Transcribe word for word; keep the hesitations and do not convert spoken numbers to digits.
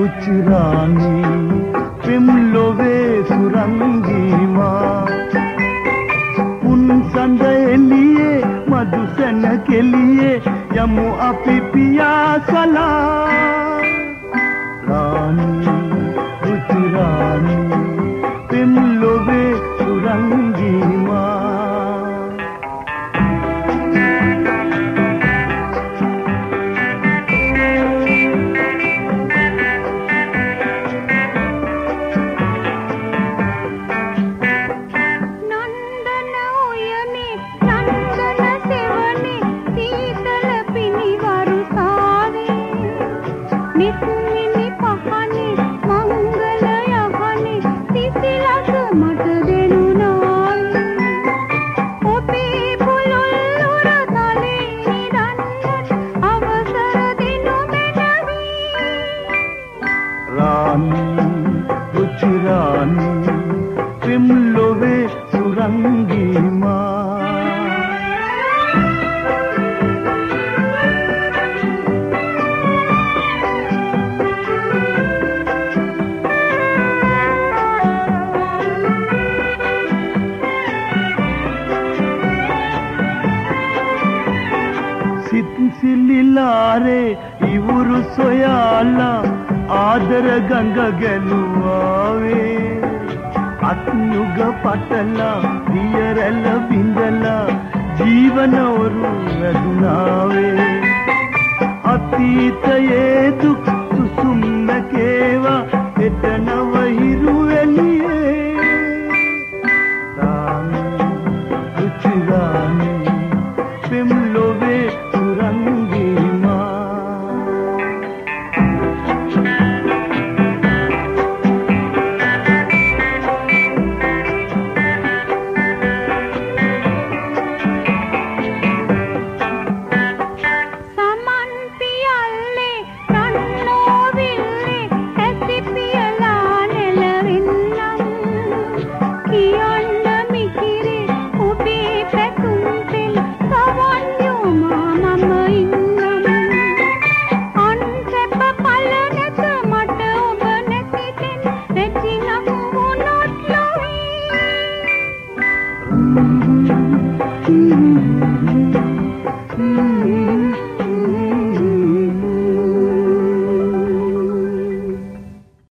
රුචිරානි පෙම්ලොවේ සුරංගී මා උන් සඳ එළියේ මధు සැන කෙලියේ යමු අපි පියාසලා රානි රුචිරානි පෙම්ලොවේ සුරංගී මා රුචිරානි පෙම්ලොවේ සුරංගී මා සිත් සිලිලාරේ ඉවුරු සොයාලා ආදර ගඟ ගැලුවාවේ අත්නුග පටලා දියරැළ බිඳලා ජීවන ඔරු වැදුනාවේ අතීතයේ දුක් සුසුම්ම කේවා හෙට නව හිරු එළියේ රානි රුචිරානි පෙම්ලොවේ සුරංගී